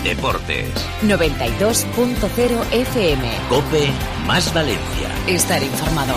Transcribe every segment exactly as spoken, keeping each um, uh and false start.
Deportes. noventa y dos punto cero F M. COPE más Valencia. Estar informado.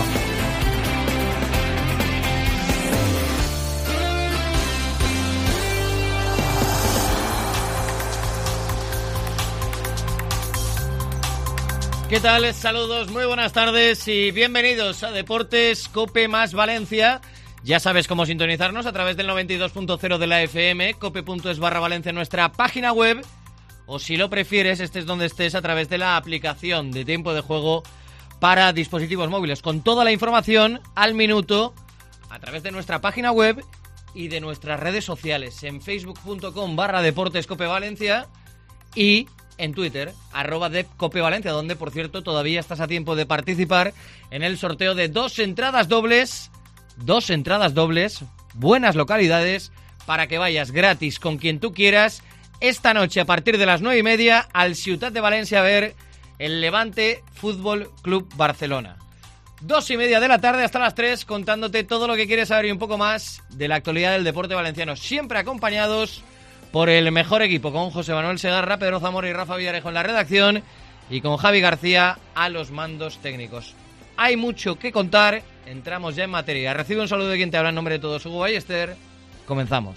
¿Qué tal? Saludos, muy buenas tardes y bienvenidos a Deportes COPE más Valencia. Ya sabes cómo sintonizarnos a través del noventa y dos punto cero de la F M, cope.es barra Valencia, nuestra página web, o si lo prefieres, estés donde estés, a través de la aplicación de tiempo de juego para dispositivos móviles, con toda la información al minuto a través de nuestra página web y de nuestras redes sociales, en facebook.com barra Deportes Cope Valencia y en Twitter, arroba DepCopeValencia, donde, por cierto, todavía estás a tiempo de participar en el sorteo de dos entradas dobles, dos entradas dobles, buenas localidades, para que vayas gratis con quien tú quieras, esta noche a partir de las nueve y media al Ciutat de Valencia a ver el Levante Fútbol Club Barcelona. Dos y media de la tarde hasta las tres, contándote todo lo que quieres saber y un poco más de la actualidad del deporte valenciano, siempre acompañados por el mejor equipo, con José Manuel Segarra, Pedro Zamora y Rafa Villarejo en la redacción y con Javi García a los mandos técnicos. Hay mucho que contar, entramos ya en materia. Recibe un saludo de quien te habla en nombre de todos, Hugo Ballester. Comenzamos.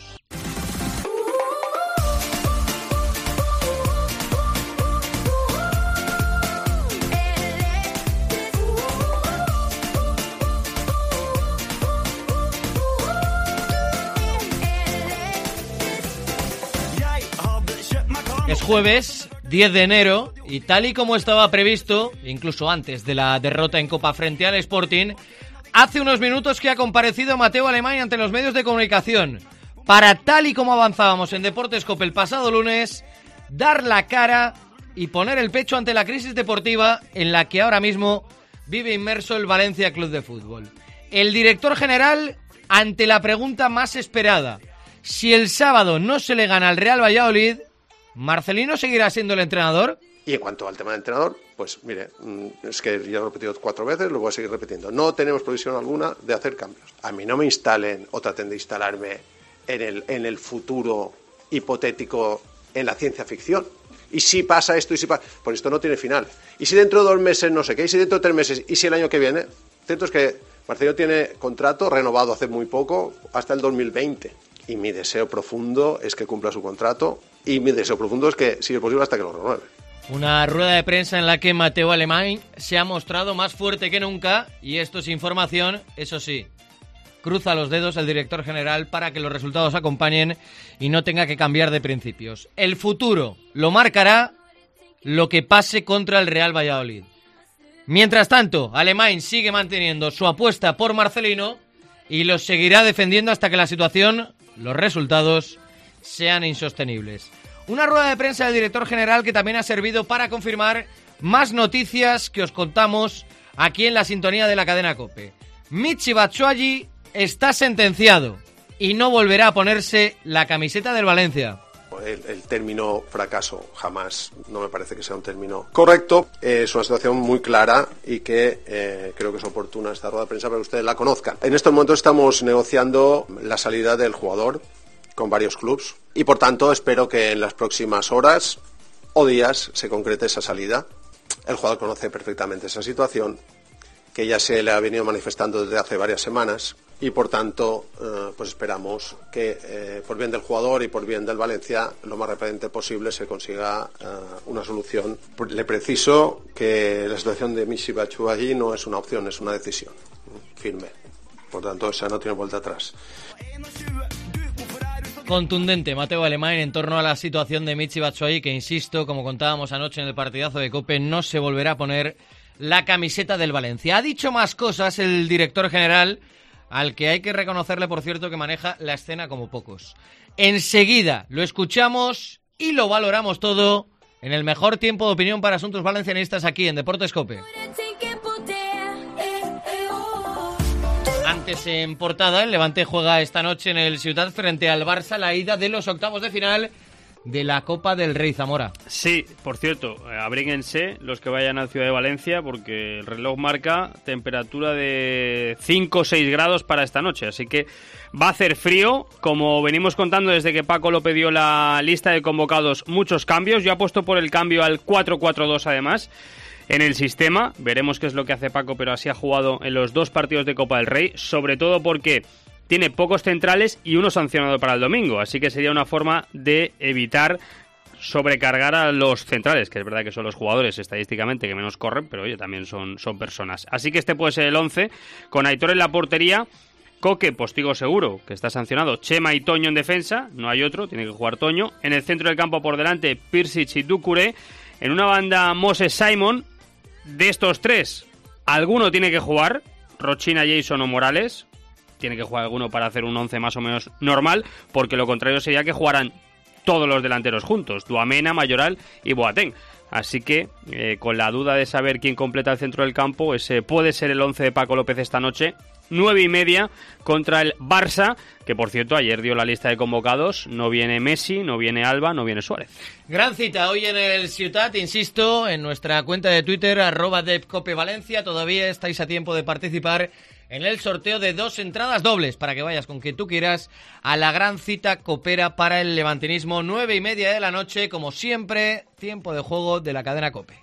Es jueves, diez de enero, y tal y como estaba previsto, incluso antes de la derrota en Copa frente al Sporting, hace unos minutos que ha comparecido Mateu Alemany ante los medios de comunicación para, tal y como avanzábamos en Deportes Cope el pasado lunes, dar la cara y poner el pecho ante la crisis deportiva en la que ahora mismo vive inmerso el Valencia Club de Fútbol. El director general ante la pregunta más esperada: si el sábado no se le gana al Real Valladolid, ¿Marcelino seguirá siendo el entrenador? Y en cuanto al tema del entrenador, pues mire, es que ya lo he repetido cuatro veces, lo voy a seguir repitiendo. No tenemos previsión alguna de hacer cambios. A mí no me instalen o traten de instalarme en el, en el futuro hipotético, en la ciencia ficción. Y si pasa esto y si pasa... Pues esto no tiene final. Y si dentro de dos meses no sé qué, y si dentro de tres meses, y si el año que viene... Cierto es que Marcelino tiene contrato renovado hace muy poco, hasta el dos mil veinte. Y mi deseo profundo es que cumpla su contrato. Y mi deseo profundo es que, si es posible, hasta que lo renueve. Una rueda de prensa en la que Mateu Alemany se ha mostrado más fuerte que nunca, y esto es información, eso sí, cruza los dedos el director general para que los resultados acompañen y no tenga que cambiar de principios. El futuro lo marcará lo que pase contra el Real Valladolid. Mientras tanto, Alemany sigue manteniendo su apuesta por Marcelino y los seguirá defendiendo hasta que la situación, los resultados, sean insostenibles. Una rueda de prensa del director general que también ha servido para confirmar más noticias que os contamos aquí en la sintonía de la cadena COPE. Michy Batshuayi está sentenciado y no volverá a ponerse la camiseta del Valencia. El, el término fracaso jamás no me parece que sea un término correcto. Eh, es una situación muy clara y que eh, creo que es oportuna esta rueda de prensa para que ustedes la conozcan. En estos momentos estamos negociando la salida del jugador con varios clubes y por tanto espero que en las próximas horas o días se concrete esa salida. El jugador conoce perfectamente esa situación, que ya se le ha venido manifestando desde hace varias semanas y por tanto eh, pues esperamos que eh, por bien del jugador y por bien del Valencia lo más rápidamente posible se consiga eh, una solución. Le preciso que la situación de Michy Batshuayi no es una opción, es una decisión firme, por tanto esa no tiene vuelta atrás. Contundente Mateu Alemany en torno a la situación de Michy Batshuayi, que, insisto, como contábamos anoche en el partidazo de COPE, no se volverá a poner la camiseta del Valencia. Ha dicho más cosas el director general, al que hay que reconocerle, por cierto, que maneja la escena como pocos. Enseguida lo escuchamos y lo valoramos todo en el mejor tiempo de opinión para asuntos valencianistas aquí en Deportes COPE. Antes, en portada, el Levante juega esta noche en el Ciutat frente al Barça la ida de los octavos de final de la Copa del Rey, Zamora. Sí, por cierto, abríguense los que vayan a Ciudad de Valencia porque el reloj marca temperatura de cinco o seis grados para esta noche, así que va a hacer frío, como venimos contando desde que Paco López dio la lista de convocados, muchos cambios. Yo apuesto por el cambio al cuatro cuatro dos además en el sistema. Veremos qué es lo que hace Paco, pero así ha jugado en los dos partidos de Copa del Rey, sobre todo porque tiene pocos centrales y uno sancionado para el domingo, así que sería una forma de evitar sobrecargar a los centrales, que es verdad que son los jugadores estadísticamente que menos corren, pero oye, también son, son personas. Así que este puede ser el once, con Aitor en la portería, Coque, postigo seguro, que está sancionado, Chema y Toño en defensa, no hay otro, tiene que jugar Toño. En el centro del campo por delante, Pirsic y Doucouré. En una banda, Moses Simon. De estos tres, alguno tiene que jugar, Rochina, Jason o Morales. Tiene que jugar alguno para hacer un once más o menos normal, porque lo contrario sería que jugaran todos los delanteros juntos, Duamena, Mayoral y Boateng. Así que, eh, con la duda de saber quién completa el centro del campo, ese puede ser el once de Paco López esta noche. Nueve y media contra el Barça, que por cierto ayer dio la lista de convocados. No viene Messi, no viene Alba, no viene Suárez. Gran cita hoy en el Ciutat, insisto, en nuestra cuenta de Twitter, arroba depcopevalencia. Todavía estáis a tiempo de participar en el sorteo de dos entradas dobles para que vayas con quien tú quieras a la gran cita copera para el levantinismo. Nueve y media de la noche, como siempre, tiempo de juego de la cadena COPE.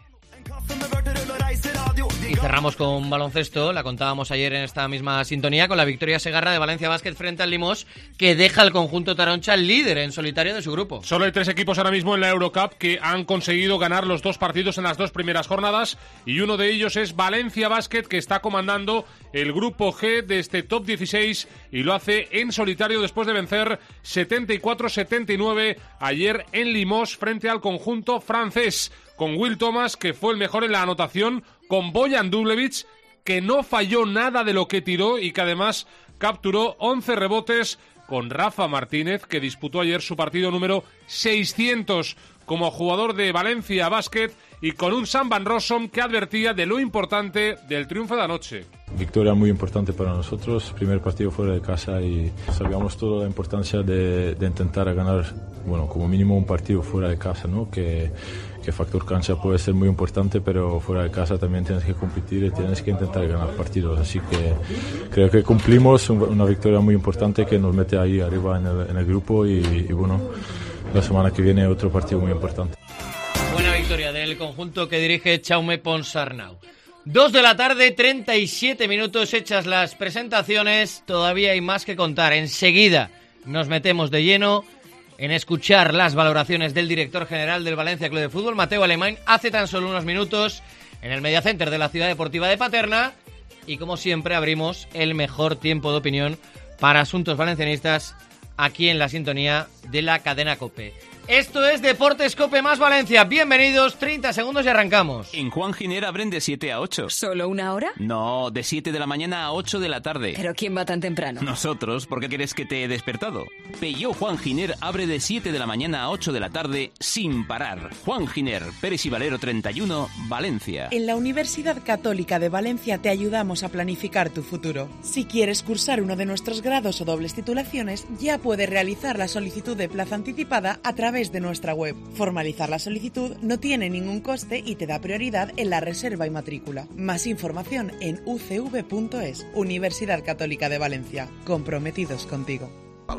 Y cerramos con baloncesto, la contábamos ayer en esta misma sintonía, con la victoria segarra de Valencia Basket frente al Limos, que deja al conjunto taroncha líder en solitario de su grupo. Solo hay tres equipos ahora mismo en la Eurocup que han conseguido ganar los dos partidos en las dos primeras jornadas, y uno de ellos es Valencia Basket, que está comandando el grupo G de este top dieciséis y lo hace en solitario después de vencer setenta y cuatro setenta y nueve ayer en Limos frente al conjunto francés, con Will Thomas, que fue el mejor en la anotación, con Bojan Dubljevic, que no falló nada de lo que tiró y que además capturó once rebotes, con Rafa Martínez, que disputó ayer su partido número seiscientos como jugador de Valencia Basket, y con un Sam Van Rossum que advertía de lo importante del triunfo de anoche. Victoria muy importante para nosotros, primer partido fuera de casa, y sabíamos toda la importancia de, de intentar ganar, bueno, como mínimo un partido fuera de casa, ¿no? Que, que factor cancha puede ser muy importante, pero fuera de casa también tienes que competir y tienes que intentar ganar partidos, así que creo que cumplimos una victoria muy importante que nos mete ahí arriba en el, en el grupo, y, y bueno, la semana que viene otro partido muy importante. Buena victoria del conjunto que dirige Jaume Ponsarnau. Dos de la tarde, treinta y siete minutos hechas las presentaciones. Todavía hay más que contar. Enseguida nos metemos de lleno en escuchar las valoraciones del director general del Valencia Club de Fútbol, Mateu Alemany, hace tan solo unos minutos en el Mediacenter de la Ciudad Deportiva de Paterna. Y como siempre abrimos el mejor tiempo de opinión para asuntos valencianistas aquí en la sintonía de la cadena COPE. Esto es Deportes COPE más Valencia. Bienvenidos, treinta segundos y arrancamos. En Juan Giner abren de siete a ocho. ¿Solo una hora? No, de siete de la mañana a ocho de la tarde. ¿Pero quién va tan temprano? Nosotros, ¿por qué quieres que te he despertado? Peugeot Juan Giner abre de siete de la mañana a ocho de la tarde sin parar. Juan Giner, Pérez y Valero treinta y uno, Valencia. En la Universidad Católica de Valencia te ayudamos a planificar tu futuro. Si quieres cursar uno de nuestros grados o dobles titulaciones, ya puedes realizar la solicitud de plaza anticipada a través de nuestra web. Formalizar la solicitud no tiene ningún coste y te da prioridad en la reserva y matrícula. Más información en u c v punto es. Universidad Católica de Valencia. Comprometidos contigo.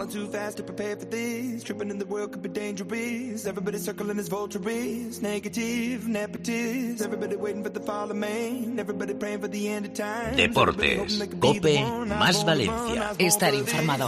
Deportes, COPE más Valencia. Estar informado.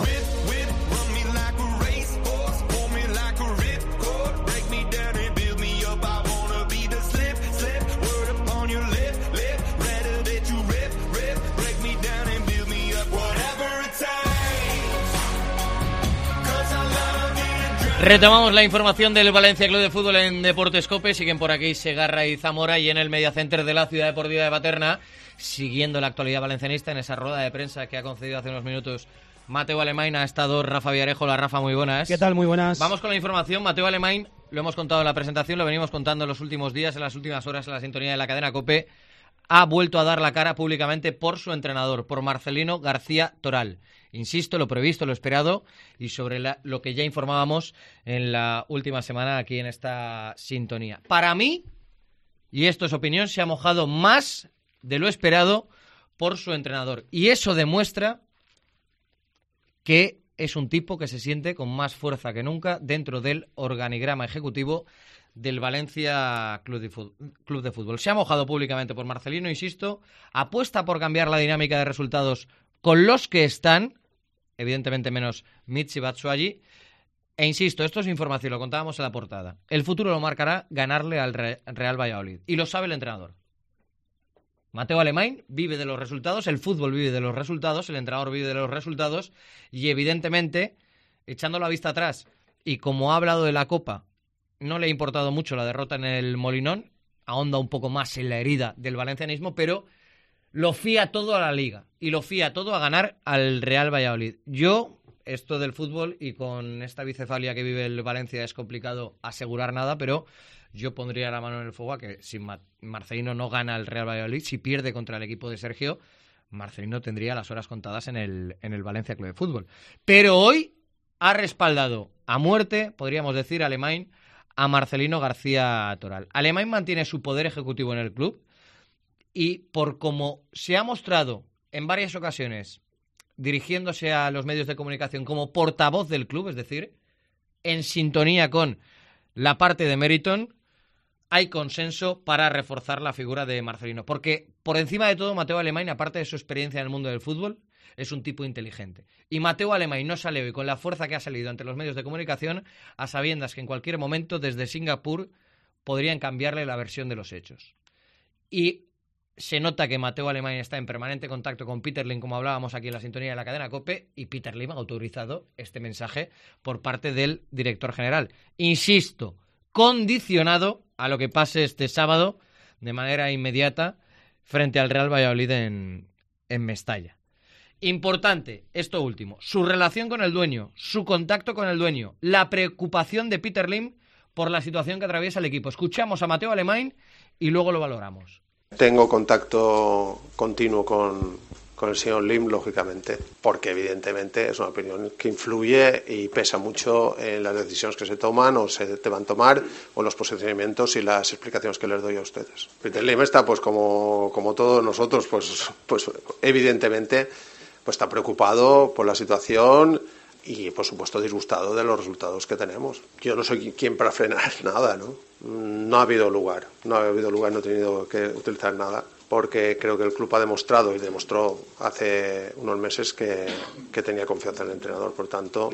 Retomamos la información del Valencia Club de Fútbol en Deportes COPE. Siguen por aquí Segarra y Zamora, y en el Mediacenter de la Ciudad Deportiva de Paterna, siguiendo la actualidad valencianista en esa rueda de prensa que ha concedido hace unos minutos Mateu Alemany. Ha estado Rafa Villarejo. Hola, Rafa, muy buenas. ¿Qué tal? Muy buenas. Vamos con la información. Mateu Alemany, lo hemos contado en la presentación, lo venimos contando en los últimos días, en las últimas horas en la sintonía de la cadena COPE. ha vuelto a dar la cara públicamente por su entrenador, por Marcelino García Toral. Insisto, lo previsto, lo esperado y sobre la, lo que ya informábamos en la última semana aquí en esta sintonía. Para mí, y esto es opinión, se ha mojado más de lo esperado por su entrenador. Y eso demuestra que es un tipo que se siente con más fuerza que nunca dentro del organigrama ejecutivo del Valencia Club de Fútbol. Club de Fútbol. Se ha mojado públicamente por Marcelino, insisto, apuesta por cambiar la dinámica de resultados con los que están, evidentemente menos Michy Batshuayi, e insisto, esto es información, lo contábamos en la portada. El futuro lo marcará ganarle al Real Valladolid, y lo sabe el entrenador. Mateu Alemany vive de los resultados, el fútbol vive de los resultados, el entrenador vive de los resultados, y evidentemente, echando la vista atrás, y como ha hablado de la Copa, no le ha importado mucho la derrota en el Molinón, ahonda un poco más en la herida del valencianismo, pero lo fía todo a la Liga y lo fía todo a ganar al Real Valladolid. Yo, esto del fútbol y con esta bicefalia que vive el Valencia es complicado asegurar nada, pero yo pondría la mano en el fuego a que si Marcelino no gana al Real Valladolid, si pierde contra el equipo de Sergio, Marcelino tendría las horas contadas en el, en el Valencia Club de Fútbol. Pero hoy ha respaldado a muerte, podríamos decir, Alemany, a Marcelino García Toral. Alemany mantiene su poder ejecutivo en el club y por como se ha mostrado en varias ocasiones dirigiéndose a los medios de comunicación como portavoz del club, es decir, en sintonía con la parte de Meriton, hay consenso para reforzar la figura de Marcelino. Porque por encima de todo, Mateu Alemany, aparte de su experiencia en el mundo del fútbol, es un tipo inteligente. Y Mateu Alemany no sale hoy con la fuerza que ha salido ante los medios de comunicación a sabiendas que en cualquier momento desde Singapur podrían cambiarle la versión de los hechos. Y se nota que Mateu Alemany está en permanente contacto con Peter Lim, como hablábamos aquí en la sintonía de la cadena COPE, y Peter Lim ha autorizado este mensaje por parte del director general. Insisto, condicionado a lo que pase este sábado de manera inmediata frente al Real Valladolid en, en Mestalla. Importante, esto último, su relación con el dueño, su contacto con el dueño, la preocupación de Peter Lim por la situación que atraviesa el equipo. Escuchamos a Mateu Alemany y luego lo valoramos. Tengo contacto continuo con, con el señor Lim, lógicamente, porque evidentemente es una opinión que influye y pesa mucho en las decisiones que se toman o se te van a tomar, o los posicionamientos y las explicaciones que les doy a ustedes. Peter Lim está, pues como, como todos nosotros, pues, pues evidentemente pues está preocupado por la situación y, por supuesto, disgustado de los resultados que tenemos. Yo no soy quien para frenar nada, ¿no? No ha habido lugar, no ha habido lugar, no he tenido que utilizar nada, porque creo que el club ha demostrado y demostró hace unos meses que, que tenía confianza en el entrenador. Por tanto,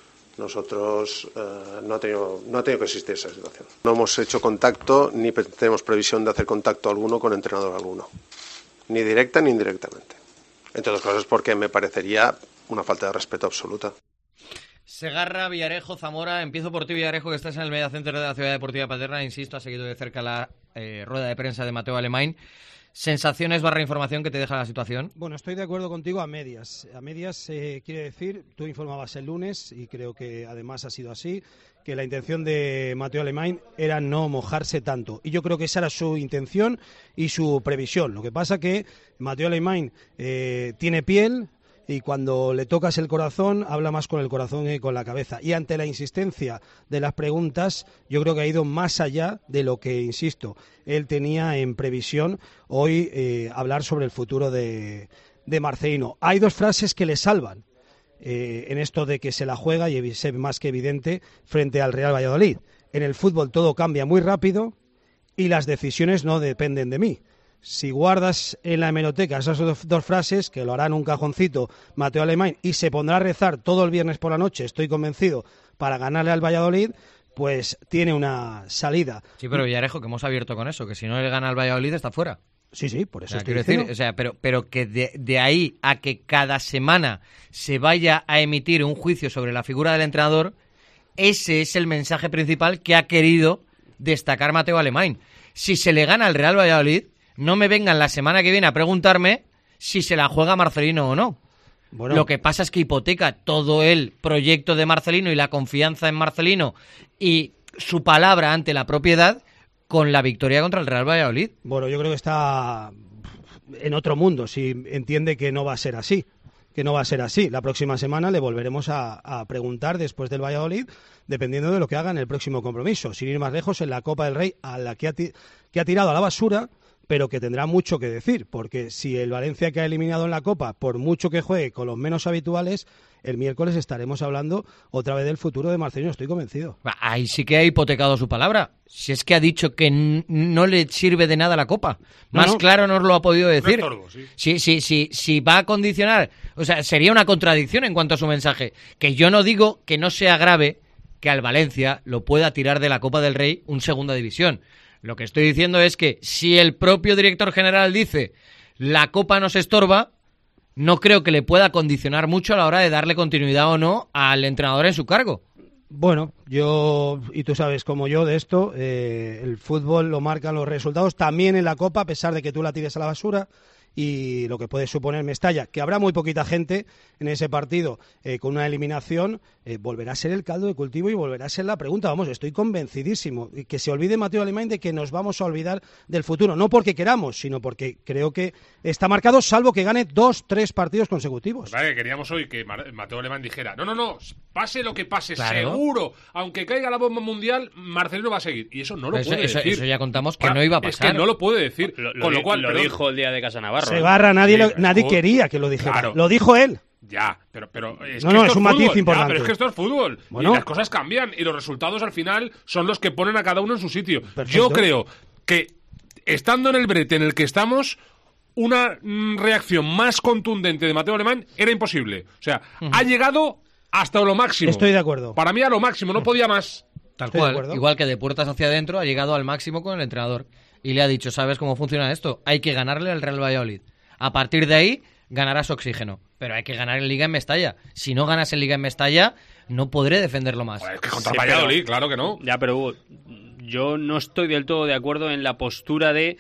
nosotros eh, no, ha tenido, no ha tenido que existir esa situación. No hemos hecho contacto ni tenemos previsión de hacer contacto alguno con entrenador alguno, ni directa ni indirectamente. Entre otras cosas porque me parecería una falta de respeto absoluta. Segarra, Villarejo, Zamora. Empiezo por ti, Villarejo, que estás en el Media Center de la Ciudad Deportiva Paterna. Insisto, has seguido de cerca la eh, rueda de prensa de Mateu Alemany. ¿Sensaciones barra información que te deja la situación? Bueno, estoy de acuerdo contigo a medias. A medias eh, quiere decir, tú informabas el lunes, y creo que además ha sido así, que la intención de Mateu Alemany era no mojarse tanto. Y yo creo que esa era su intención y su previsión. Lo que pasa que Mateu Alemany eh, tiene piel, y cuando le tocas el corazón, habla más con el corazón que con la cabeza. Y ante la insistencia de las preguntas, yo creo que ha ido más allá de lo que, insisto, él tenía en previsión hoy eh, hablar sobre el futuro de, de Marcelino. Hay dos frases que le salvan eh, en esto de que se la juega, y es más que evidente, frente al Real Valladolid. En el fútbol todo cambia muy rápido y las decisiones no dependen de mí. Si guardas en la hemeroteca esas dos, dos frases, que lo hará en un cajoncito Mateu Alemany, y se pondrá a rezar todo el viernes por la noche, estoy convencido, para ganarle al Valladolid, pues tiene una salida. Sí, pero Villarejo, que hemos abierto con eso, que si no le gana al Valladolid está fuera. Sí, sí, por eso o sea, estoy quiero diciendo. decir, o sea, pero, pero que de, de ahí a que cada semana se vaya a emitir un juicio sobre la figura del entrenador, ese es el mensaje principal que ha querido destacar Mateu Alemany. Si se le gana al Real Valladolid, no me vengan la semana que viene a preguntarme si se la juega Marcelino o no. Bueno. Lo que pasa es que hipoteca todo el proyecto de Marcelino y la confianza en Marcelino y su palabra ante la propiedad con la victoria contra el Real Valladolid. Bueno, yo creo que está en otro mundo si entiende que no va a ser así. que no va a ser así. La próxima semana le volveremos a, a preguntar después del Valladolid, dependiendo de lo que haga en el próximo compromiso. Sin ir más lejos, en la Copa del Rey, a la que ha, ti- que ha tirado a la basura, pero que tendrá mucho que decir, porque si el Valencia que ha eliminado en la Copa, por mucho que juegue con los menos habituales, el miércoles estaremos hablando otra vez del futuro de Marcelino, estoy convencido. Ahí sí que ha hipotecado su palabra. Si es que ha dicho que n- no le sirve de nada la Copa. Más No, no. claro nos lo ha podido decir. Un estorbo, sí. Sí, sí, sí, sí, va a condicionar. O sea, sería una contradicción en cuanto a su mensaje. Que yo no digo que no sea grave que al Valencia lo pueda tirar de la Copa del Rey un segunda división. Lo que estoy diciendo es que si el propio director general dice la Copa nos estorba, no creo que le pueda condicionar mucho a la hora de darle continuidad o no al entrenador en su cargo. Bueno, yo, y tú sabes como yo de esto, eh, el fútbol lo marcan los resultados, también en la Copa, a pesar de que tú la tires a la basura, y lo que puede suponer Mestalla, que habrá muy poquita gente en ese partido eh, con una eliminación, eh, volverá a ser el caldo de cultivo y volverá a ser la pregunta. Vamos, estoy convencidísimo. Y que se olvide Mateo Alemán de que nos vamos a olvidar del futuro, no porque queramos, sino porque creo que está marcado, salvo que gane dos, tres partidos consecutivos. Vale, que queríamos hoy que Mar- Mateo Alemán dijera, no, no, no, pase lo que pase, Claro. seguro, aunque caiga la bomba mundial, Marcelino va a seguir. Y eso no lo Eso- puede eso- decir. eso ya contamos que Ah, no iba a Es pasar. que no lo puede decir. Lo, lo Con lo di- cual, lo perdón, dijo el día de Casa Navarro. Se ¿eh? barra, nadie, Sí, lo- pero- nadie quería que lo dijera. Claro. Lo dijo él. Ya, pero, pero es No, que no, esto es un matiz fútbol. importante. Ya, pero es que esto es fútbol. Bueno. Y las cosas cambian y los resultados al final son los que ponen a cada uno en su sitio. Perfecto. Yo creo que estando en el brete en el que estamos, una mm, reacción más contundente de Mateo Alemán era imposible. O sea, ha llegado hasta lo máximo. Estoy de acuerdo. Para mí a lo máximo, no podía más. Tal Estoy de cual, acuerdo. igual que de puertas hacia adentro ha llegado al máximo con el entrenador y le ha dicho, ¿sabes cómo funciona esto? Hay que ganarle al Real Valladolid. A partir de ahí ganarás oxígeno, pero hay que ganar en Liga en Mestalla. Si no ganas en Liga en Mestalla, no podré defenderlo más. Joder, es que contra Sí, Valladolid, pero- claro que no. Ya, pero Hugo, yo no estoy del todo de acuerdo en la postura de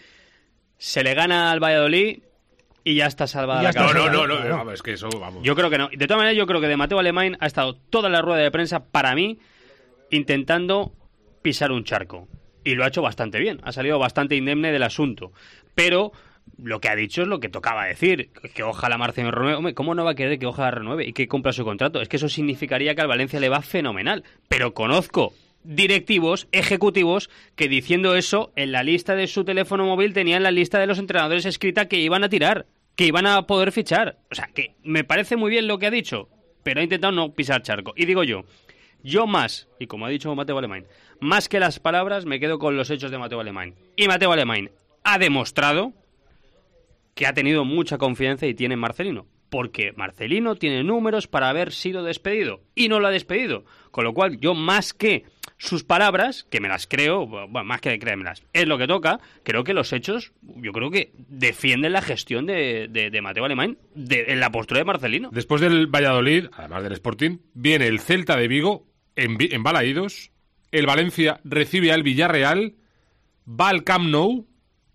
se le gana al Valladolid y ya está salvada Ya la está No, causa. no, salvado. no, no, Claro. vamos, es que eso, vamos. Yo creo que no. De todas maneras, yo creo que de Mateo Alemán ha estado toda la rueda de prensa, para mí, intentando pisar un charco. Y lo ha hecho bastante bien. Ha salido bastante indemne del asunto. Pero lo que ha dicho es lo que tocaba decir. Que ojalá Marcelino renueve. Hombre, ¿cómo no va a querer que ojalá renueve y que cumpla su contrato? Es que eso significaría que al Valencia le va fenomenal. Pero conozco directivos, ejecutivos, que diciendo eso, en la lista de su teléfono móvil tenían la lista de los entrenadores escrita que iban a tirar, que iban a poder fichar. O sea, que me parece muy bien lo que ha dicho, pero ha intentado no pisar charco. Y digo yo, yo más, y como ha dicho Mateo Alemán, más que las palabras, me quedo con los hechos de Mateo Alemán. Y Mateo Alemán ha demostrado que ha tenido mucha confianza y tiene en Marcelino. Porque Marcelino tiene números para haber sido despedido. Y no lo ha despedido. Con lo cual, yo más que sus palabras, que me las creo, bueno, más que créemelas, es lo que toca, creo que los hechos, yo creo que defienden la gestión de, de, de Mateo Alemán de, en la postura de Marcelino. Después del Valladolid, además del Sporting, viene el Celta de Vigo en, Vi- en Balaídos, el Valencia recibe al Villarreal, va al Camp Nou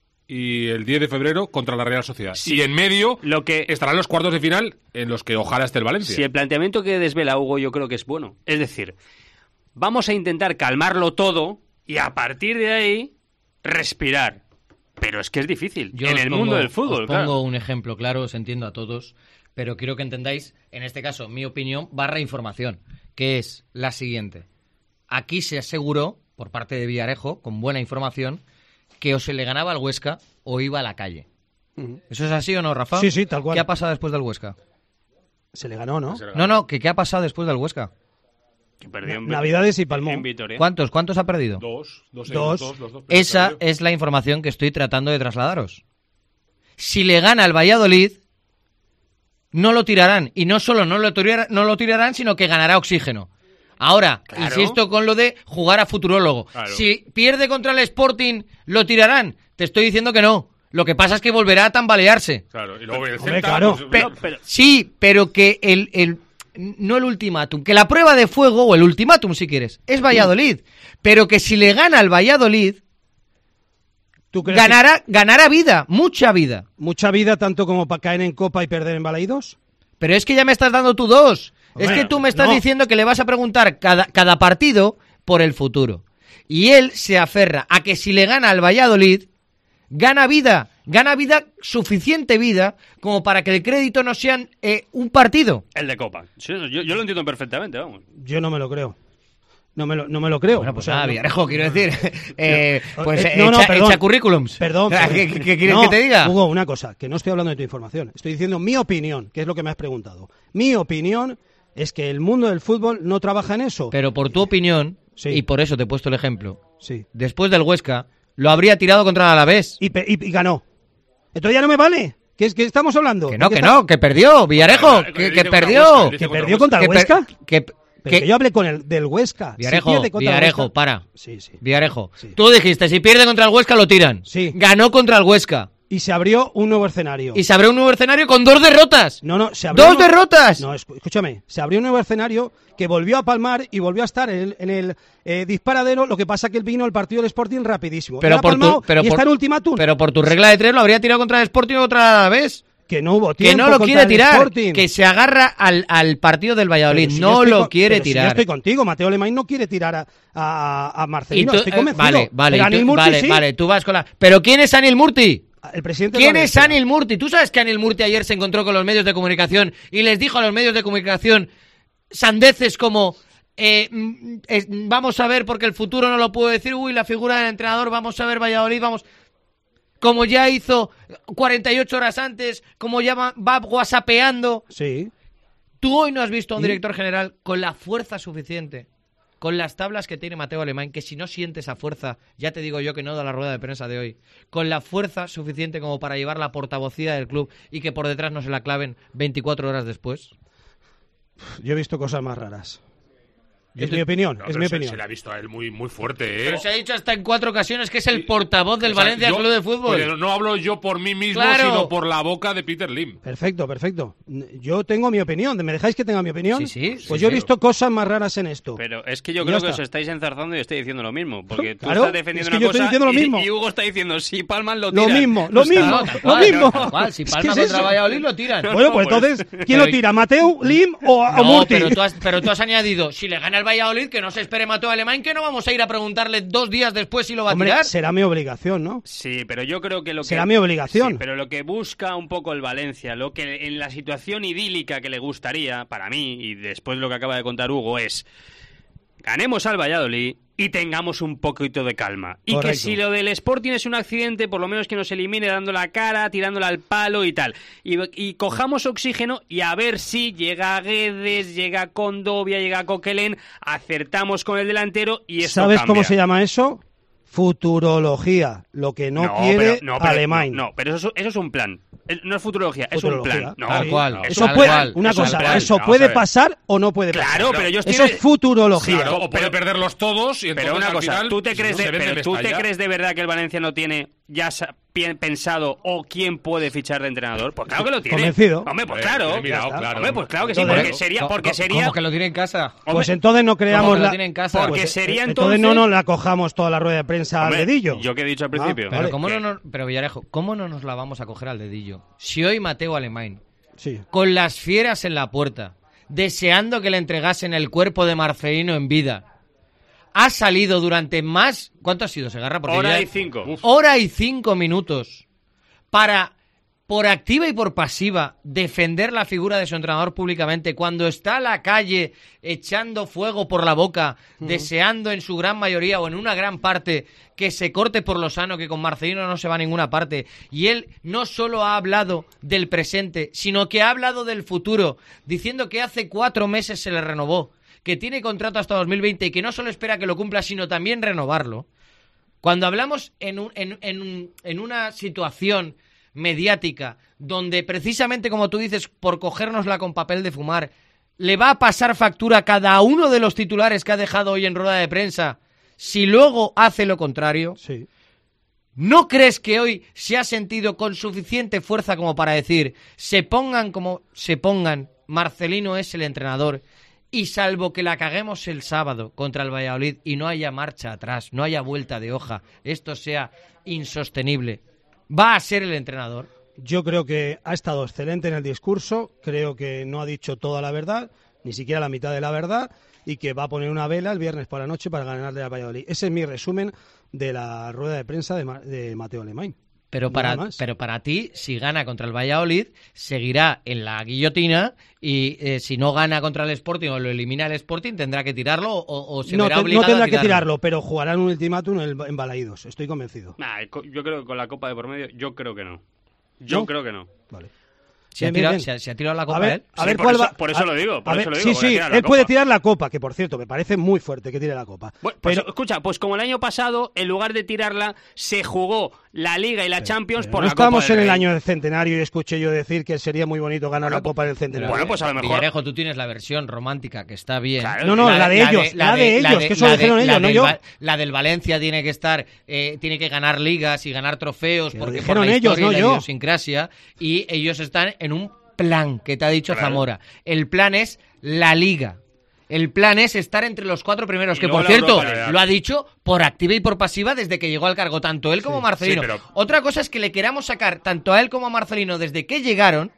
y el diez de febrero contra la Real Sociedad. Sí. Y en medio Lo que estarán los cuartos de final en los que ojalá esté el Valencia. Si el planteamiento que desvela Hugo yo creo que es bueno. Es decir, vamos a intentar calmarlo todo y a partir de ahí respirar. Pero es que es difícil. Yo en os el pongo- mundo del fútbol, os pongo claro. un ejemplo claro, os entiendo a todos, pero quiero que entendáis, en este caso, mi opinión barra información, que es la siguiente. Aquí se aseguró, por parte de Villarejo, con buena información, que o se le ganaba al Huesca o iba a la calle. ¿Eso es así o no, Rafa? Sí, sí, tal cual. ¿Qué ha pasado después del Huesca? Se le ganó, ¿no? No, no, que qué ha pasado después del Huesca. Que perdió en- Navidades y Palmón. en Vitoria. ¿Cuántos? ¿Cuántos ha perdido? Dos, dos, Dos. dos, los dos, pero Esa perdió. es la información que estoy tratando de trasladaros. Si le gana al Valladolid, no lo tirarán. Y no solo no lo, tirarán, no lo tirarán, sino que ganará oxígeno. Ahora, Claro. insisto con lo de jugar a futurólogo. Claro. Si pierde contra el Sporting, ¿lo tirarán? Te estoy diciendo que no. Lo que pasa es que volverá a tambalearse. Claro, y luego el Hombre, Celta, claro. pues, Pe- No, pero- Sí, pero que el, el... No el ultimátum, que la prueba de fuego, o el ultimátum si quieres, es Valladolid. Pero que si le gana al Valladolid, ¿Tú crees ganará, ganará vida, mucha vida. que mucha vida tanto como para caer en Copa y perder en Balaídos? Pero es que ya me estás dando tú dos. Es Hombre, que tú me estás no. diciendo que le vas a preguntar cada, cada partido por el futuro. Y él se aferra a que si le gana al Valladolid, gana vida. gana vida, suficiente vida, como para que el crédito no sean eh, un partido. El de Copa. Sí, yo, yo lo entiendo perfectamente, vamos. Yo no me lo creo. No me lo, no me lo creo. Bueno, pues o sea, nada, no, Villarejo, quiero decir, eh, pues eh, eh, no, no, echa, perdón. echa currículums. Perdón. ¿Qué, qué, qué quieres no, que te diga? Hugo, una cosa, que no estoy hablando de tu información. Estoy diciendo mi opinión, que es lo que me has preguntado. Mi opinión es que el mundo del fútbol no trabaja en eso. Pero por tu opinión, sí. y por eso te he puesto el ejemplo, sí. después del Huesca, lo habría tirado contra el Alavés. Y, pe- y, y ganó. Entonces ya no me vale. ¿Qué es que estamos hablando? Que no, ¿De que qué no, está- que perdió, Villarejo, Que que, dice que contra perdió. Huesca, ¿Que perdió contra el Que per- Huesca? que- Pero que- que yo hablé con el del Huesca. Villarejo, Si pierde contra el Villarejo, Huesca- para. Sí, sí. Villarejo, Sí. tú dijiste, si pierde contra el Huesca lo tiran. Sí. Ganó contra el Huesca. Y se abrió un nuevo escenario. Y se abrió un nuevo escenario con dos derrotas. No, no, se abrió ¡Dos uno- derrotas! No, escu- escúchame, se abrió un nuevo escenario que volvió a palmar y volvió a estar en el, en el eh, disparadero, lo que pasa que él vino el partido del Sporting rapidísimo. Pero Él ha por, tu, palmado pero, y por, está en ultimátum. pero por tu regla de tres lo habría tirado contra el Sporting o contra el Alavés. Que no hubo Que tiempo no lo contra quiere el tirar, Sporting. que se agarra al, al partido del Valladolid, Pero si yo no estoy lo con- quiere pero si tirar. yo estoy contigo, Mateo Lemay no quiere tirar a, a, a Marcelino, Y tú- estoy eh, convencido. vale, vale, Pero y Anil tú- Murti vale, sí. vale, tú vas con la... ¿Pero quién es Anil Murti? El presidente ¿Quién del es Valencia. Anil Murti? ¿Tú sabes que Anil Murti ayer se encontró con los medios de comunicación y les dijo a los medios de comunicación sandeces como eh, mm, es- vamos a ver porque el futuro no lo puedo decir, uy, la figura del entrenador, vamos a ver Valladolid, vamos... Como ya hizo cuarenta y ocho horas antes, como ya va, va whatsappeando. Sí. Tú hoy no has visto a un ¿Y? director general con la fuerza suficiente, con las tablas que tiene Mateo Alemán, que si no siente esa fuerza, ya te digo yo que no da la rueda de prensa de hoy, con la fuerza suficiente como para llevar la portavocía del club y que por detrás no se la claven veinticuatro horas después. Yo he visto cosas más raras. Yo Es te- mi opinión, No, es pero mi se, opinión. se le ha visto a él muy, muy fuerte, ¿eh? Pero se ha dicho hasta en cuatro ocasiones que es el portavoz del O sea, Valencia yo- Club de Fútbol. Pero no hablo yo por mí mismo, Claro. sino por la boca de Peter Lim. Perfecto, perfecto. Yo tengo mi opinión. ¿Me dejáis que tenga mi opinión? Sí, sí, Pues sí, yo he sí. visto cosas más raras en esto. Pero es que yo Y creo ya que está. os estáis enzarzando y estoy diciendo lo mismo. Porque tú Claro, estás defendiendo es que una yo cosa estoy diciendo lo y- mismo. Y, Hugo está diciendo, si palman lo Lo tiran. mismo, lo O sea, mismo, No, tal lo cual, mismo. tal cual. Si Es palma que es contra eso. Valladolid lo tiran. Bueno, pues pues- entonces, ¿quién Pero- lo tira? ¿Mateu, Lim o, o No, Murti? pero tú, has, pero tú has añadido, si le gana el Valladolid, que no se espere Mateo Alemán, que no vamos a ir a preguntarle dos días después si lo va a Hombre, tirar. será mi obligación, ¿no? Sí, pero yo creo que lo que... Será mi obligación. Sí, pero lo que busca un poco el Valencia, lo que en la situación idílica que le gustaría, para mí, y después lo que acaba de contar Hugo, es... Ganemos al Valladolid y tengamos un poquito de calma. Y Correcto. que si lo del Sporting es un accidente, por lo menos que nos elimine dando la cara, tirándola al palo y tal. Y, y cojamos oxígeno y a ver si llega Guedes, llega Condovia, llega Coquelin, acertamos con el delantero y esto ¿Sabes cambia. cómo se llama eso? Futurología. Lo que no, quiere pero, no, pero- Alemán. No, no, pero eso, eso es un plan. Es- No es futurología, es un Futurología. plan. No, Tal Sí. cual. no, Eso Tal puede, cual. una Eso es cosa, plan. eso Vamos a puede ver. pasar o no puede pasar. Claro, pero ellos Eso tienen... es futurología. Sí, Claro, o puede pero- perderlos todos y entonces Pero una al cosa, final ¿tú te crees se de, vende pero el ¿tú te Mestalla. crees de verdad que el Valencia no tiene ya sa- bien pensado o quién puede fichar de entrenador? Pues claro que lo tiene. Convencido. Hombre, pues Hombre, claro. tiene mirado, Ya está. claro. Hombre, pues claro que sí, Entonces- porque sería... ¿Cómo- Porque cómo- sería ¿Cómo que lo tiene en casa? Pues Hombre, entonces no ¿Cómo creamos que lo la... tiene en casa? Porque Pues, sería eh, entonces... no nos la cojamos toda la rueda de prensa Hombre, al dedillo. Yo que he dicho al principio. Ah, Pero, Vale. ¿cómo Que- no nos- pero Villarejo, ¿cómo no nos la vamos a coger al dedillo? Si hoy Mateo Alemán, Sí. con las fieras en la puerta, deseando que le entregasen el cuerpo de Marcelino en vida, ha salido durante más... ¿Cuánto ha sido, Segarra? Porque Hora ya- y cinco. Uf. Hora y cinco minutos para, por activa y por pasiva, defender la figura de su entrenador públicamente cuando está a la calle echando fuego por la boca, deseando en su gran mayoría o en una gran parte que se corte por lo sano, que con Marcelino no se va a ninguna parte. Y él no solo ha hablado del presente, sino que ha hablado del futuro, diciendo que hace cuatro meses se le renovó, que tiene contrato hasta dos mil veinte y que no solo espera que lo cumpla, sino también renovarlo. Cuando hablamos en, un, en, en, un- en una situación mediática donde precisamente, como tú dices, por cogérnosla con papel de fumar, le va a pasar factura a cada uno de los titulares que ha dejado hoy en rueda de prensa si luego hace lo contrario, Sí. ¿no crees que hoy se ha sentido con suficiente fuerza como para decir, se pongan como se pongan, Marcelino es el entrenador? Y salvo que la caguemos el sábado contra el Valladolid y no haya marcha atrás, no haya vuelta de hoja, esto sea insostenible, ¿va a ser el entrenador? Yo creo que ha estado excelente en el discurso, creo que no ha dicho toda la verdad, ni siquiera la mitad de la verdad, y que va a poner una vela el viernes por la noche para ganarle al Valladolid. Ese es mi resumen de la rueda de prensa de, Ma- de Mateo Alemán. Pero para, pero para ti, si gana contra el Valladolid, seguirá en la guillotina y eh, si no gana contra el Sporting o lo elimina el Sporting, tendrá que tirarlo o, o se no, verá te, obligado no tendrá a tirarlo. que tirarlo, pero jugarán un ultimátum en, en Balaídos, estoy convencido. Nah, yo creo que con la Copa de por medio, yo creo que no. Yo ¿No? creo que no. Vale. ¿Se ha, tirado, se, ha, ¿Se ha tirado la copa a ver, él? A ver sí, cuál por, va, eso, por eso a, lo digo. Por eso ver, lo digo sí, sí, él puede tirar la copa, que por cierto, me parece muy fuerte que tire la copa. Bueno, pues, pero, escucha, pues como el año pasado, en lugar de tirarla, se jugó la Liga y la pero, Champions pero por no la Copa del Rey. estamos en el año del centenario y escuché yo decir que sería muy bonito ganar bueno, la Copa del centenario. Bueno, pues a lo mejor... Villarejo, tú tienes la versión romántica que está bien. Claro, no, no, la, la de la ellos, de, la, de, la de ellos, la de, que eso lo dijeron ellos, no yo. La del Valencia tiene que estar, eh, tiene que ganar ligas y ganar trofeos que porque por la ellos, historia no y la yo. idiosincrasia, y ellos están en un plan que te ha dicho claro. Zamora. El plan es la Liga. El plan es estar entre los cuatro primeros, y que por cierto, Europa, lo ha dicho por activa y por pasiva desde que llegó al cargo, tanto él como sí, Marcelino. sí, pero... Otra cosa es que le queramos sacar tanto a él como a Marcelino desde que llegaron,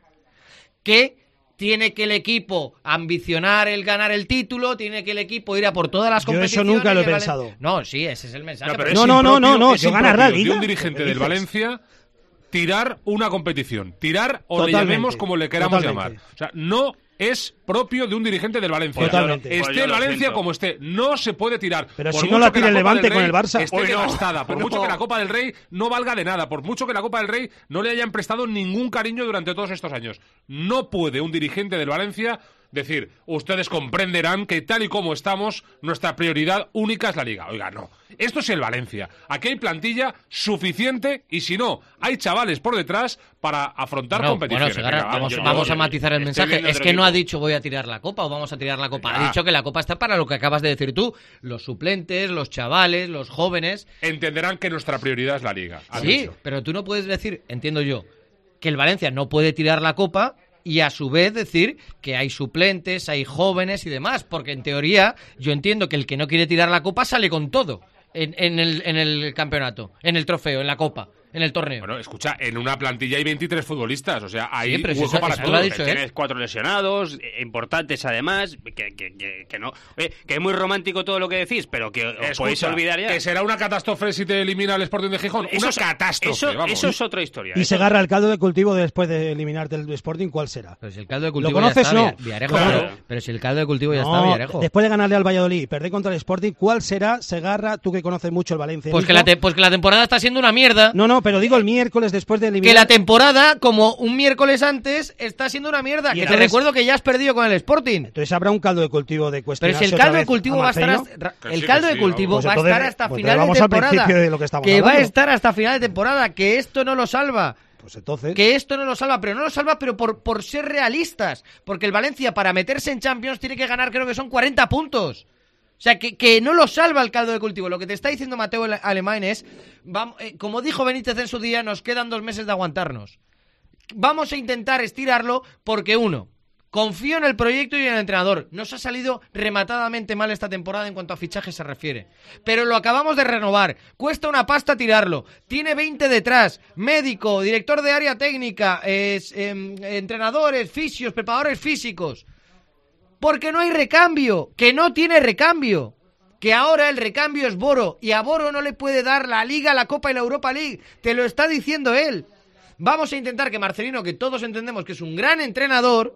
que tiene que el equipo ambicionar el ganar el título, tiene que el equipo ir a por todas las competiciones. Yo eso nunca lo he Valen... pensado. No, sí, ese es el mensaje. No, pero no, es no, no, no, no, es yo ganar la Liga. De un dirigente del Valencia tirar una competición, tirar o Totalmente. le llamemos como le queramos Totalmente. llamar. O sea, no es propio de un dirigente del Valencia. Totalmente. Esté pues el Valencia como esté, no se puede tirar. Pero por si mucho no la tira el Copa Levante Rey con el Barça, esté no. devastada, por Pero mucho no. que la Copa del Rey no valga de nada, por mucho que la Copa del Rey no le hayan prestado ningún cariño durante todos estos años. No puede un dirigente del Valencia decir, ustedes comprenderán que tal y como estamos, nuestra prioridad única es la Liga. Oiga, no. Esto es el Valencia. Aquí hay plantilla suficiente y si no, hay chavales por detrás para afrontar bueno, competiciones. Bueno, Segarra, Venga, vamos, yo, vamos yo, a matizar el mensaje. Es que equipo. no ha dicho voy a tirar la copa o vamos a tirar la copa. Venga. Ha dicho que la copa está para lo que acabas de decir tú. Los suplentes, los chavales, los jóvenes. Entenderán que nuestra prioridad es la Liga. Sí, dicho. pero tú no puedes decir, entiendo yo, que el Valencia no puede tirar la copa y a su vez decir que hay suplentes, hay jóvenes y demás, porque en teoría yo entiendo que el que no quiere tirar la copa sale con todo en, en, el, en el campeonato, en el trofeo, en la copa, en el torneo. Bueno, escucha, en una plantilla hay veintitrés futbolistas, o sea, hay sí, hueco eso, para eso todo. lo ha dicho, Tienes ¿eh? cuatro lesionados, eh, importantes además, que, que, que, que no... Oye, que es muy romántico todo lo que decís, pero que os Escucha, podéis olvidar ya. Que será una catástrofe si te elimina el Sporting de Gijón. Eso una es, catástrofe, eso, vamos. eso es otra historia. Y eso... Segarra, el caldo de cultivo después de eliminarte el Sporting, ¿cuál será? Pero si el caldo de cultivo ¿Lo conoces, ya está, no? Villarejo, Claro. pero, pero si el caldo de cultivo ya no, está, Villarejo. Después de ganarle al Valladolid y perder contra el Sporting, ¿cuál será, Segarra, tú que conoces mucho el Valencia? Pues que, la te, pues que la temporada está siendo una mierda. No, no, pero digo el miércoles después de eliminar... Que la temporada, como un miércoles antes, está siendo una mierda. Que entonces... te recuerdo que ya has perdido con el Sporting. Entonces habrá un caldo de cultivo de Pero cuestionarse si el caldo otra de cultivo vez va a estar Marcelino, hasta, Que el sí, caldo que de sí, cultivo vamos. va a Pues estar entonces, hasta pues final de vamos al temporada. principio de lo que estamos Que va a hablando. estar hasta final de temporada. Que esto no lo salva. Pues entonces... Que esto no lo salva, pero no lo salva, pero por, por ser realistas. Porque el Valencia, para meterse en Champions, tiene que ganar, creo que son cuarenta puntos. O sea, que, que no lo salva el caldo de cultivo. Lo que te está diciendo Mateo Alemán es, vamos, eh, como dijo Benítez en su día, nos quedan dos meses de aguantarnos. Vamos a intentar estirarlo porque, uno, confío en el proyecto y en el entrenador. Nos ha salido rematadamente mal esta temporada en cuanto a fichajes se refiere. Pero lo acabamos de renovar. Cuesta una pasta tirarlo. Tiene veinte detrás. Médico, director de área técnica, es, eh, entrenadores, fisios, preparadores físicos. Porque no hay recambio. Que no tiene recambio. Que ahora el recambio es Boro. Y a Boro no le puede dar la Liga, la Copa y la Europa League. Te lo está diciendo él. Vamos a intentar que Marcelino, que todos entendemos que es un gran entrenador,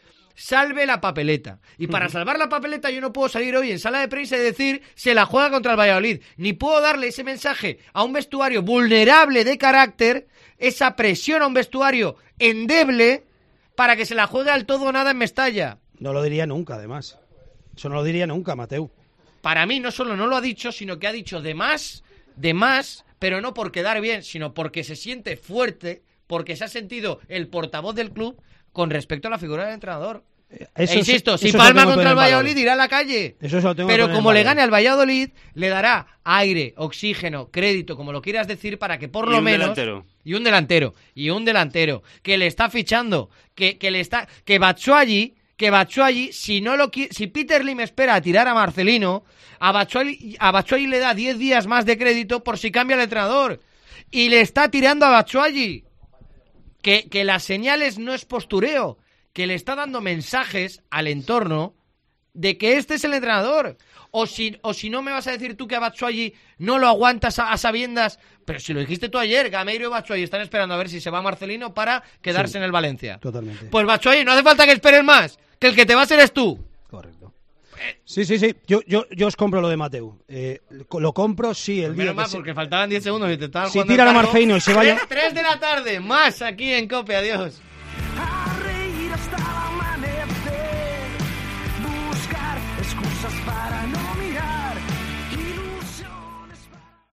salve la papeleta. Y para salvar la papeleta yo no puedo salir hoy en sala de prensa y decir se la juega contra el Valladolid. Ni puedo darle ese mensaje a un vestuario vulnerable de carácter, esa presión a un vestuario endeble, para que se la juegue al todo o nada en Mestalla. No lo diría nunca, además. Eso no lo diría nunca, Mateu. Para mí no solo no lo ha dicho, sino que ha dicho de más, de más, pero no por quedar bien, sino porque se siente fuerte, porque se ha sentido el portavoz del club con respecto a la figura del entrenador. Eso e insisto, es, si eso palma contra el Valladolid irá a la calle. Eso lo tengo pero que como le valor. gane al Valladolid, le dará aire, oxígeno, crédito, como lo quieras decir, para que por y lo un menos... Delantero. Y un delantero. Y un delantero. Que le está fichando. Que, que le está... Que Batshuayi... Que Batshuayi, si no lo qui- si Peter Lim espera a tirar a Marcelino, a Batshuayi, a Batshuayi le da diez días más de crédito por si cambia el entrenador. Y le está tirando a Batshuayi. Que, que las señales no es postureo, que le está dando mensajes al entorno de que este es el entrenador. O si, o si no me vas a decir tú que a Batshuayi no lo aguantas a, a sabiendas, pero si lo dijiste tú ayer, Gameiro y Batshuayi están esperando a ver si se va Marcelino para quedarse sí, en el Valencia. Totalmente. Pues Batshuayi, no hace falta que esperes más, que el que te va a ser es tú. Correcto. Sí, sí, sí, yo, yo, yo os compro lo de Mateu. Eh, lo compro, sí, el Pues día menos que mal, se... porque faltaban diez segundos y te estaban Si jugando tiran el a cargo. Marcelino y se vaya... tres de la tarde, más aquí en COPE, adiós. A reír hasta el amanecer, buscar excusas para no mirar.